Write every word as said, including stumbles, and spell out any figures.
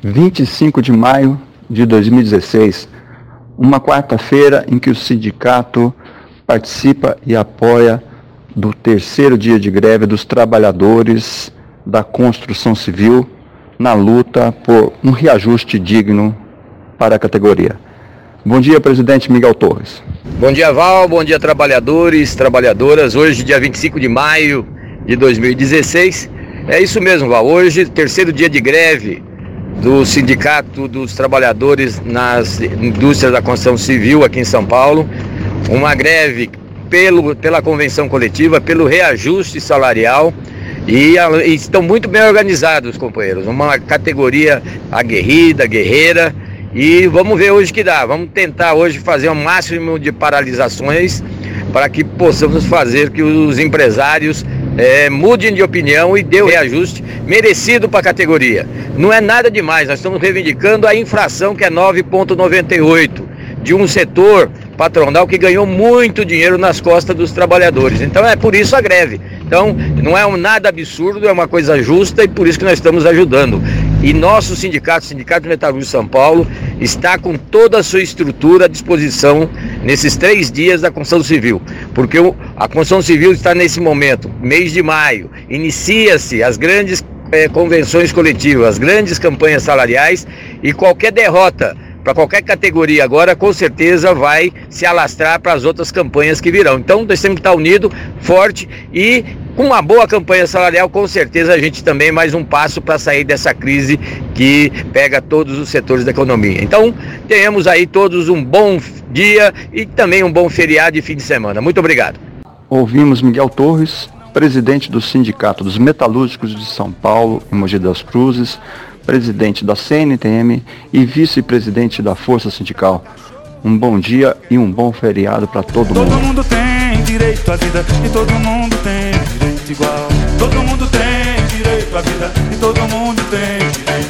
vinte e cinco de maio de dois mil e dezesseis, uma quarta-feira em que o sindicato participa e apoia do terceiro dia de greve dos trabalhadores da construção civil na luta por um reajuste digno para a categoria. Bom dia, presidente Miguel Torres. Bom dia, Val. Bom dia, trabalhadores, trabalhadoras. Hoje, dia vinte e cinco de maio de dois mil e dezesseis. É isso mesmo, Val. Hoje, terceiro dia de greve do Sindicato dos Trabalhadores nas Indústrias da Construção Civil aqui em São Paulo. Uma greve pelo, pela convenção coletiva, pelo reajuste salarial. E, e estão muito bem organizados, companheiros. Uma categoria aguerrida, guerreira. E vamos ver hoje o que dá. Vamos tentar hoje fazer o máximo de paralisações para que possamos fazer que os empresários é, mudem de opinião e dê o reajuste merecido para a categoria. Não é nada demais, nós estamos reivindicando a infração que é nove vírgula noventa e oito de um setor patronal que ganhou muito dinheiro nas costas dos trabalhadores. Então é por isso a greve. Então não é um nada absurdo, é uma coisa justa e por isso que nós estamos ajudando. E nosso sindicato, o Sindicato Metalúrgico de São Paulo, está com toda a sua estrutura à disposição nesses três dias da construção civil. Porque a construção civil está nesse momento, mês de maio, inicia-se as grandes eh, convenções coletivas, as grandes campanhas salariais e qualquer derrota para qualquer categoria agora, com certeza vai se alastrar para as outras campanhas que virão. Então, nós temos que estar unidos, forte e com uma boa campanha salarial, com certeza a gente também mais um passo para sair dessa crise que pega todos os setores da economia. Então, tenhamos aí todos um bom dia e também um bom feriado e fim de semana. Muito obrigado. Ouvimos Miguel Torres, presidente do Sindicato dos Metalúrgicos de São Paulo, em Mogi das Cruzes, presidente da C N T M e vice-presidente da Força Sindical. Um bom dia e um bom feriado para todo mundo. Todo mundo tem direito à vida e todo mundo tem direito igual. Todo mundo tem direito à vida e todo mundo tem direito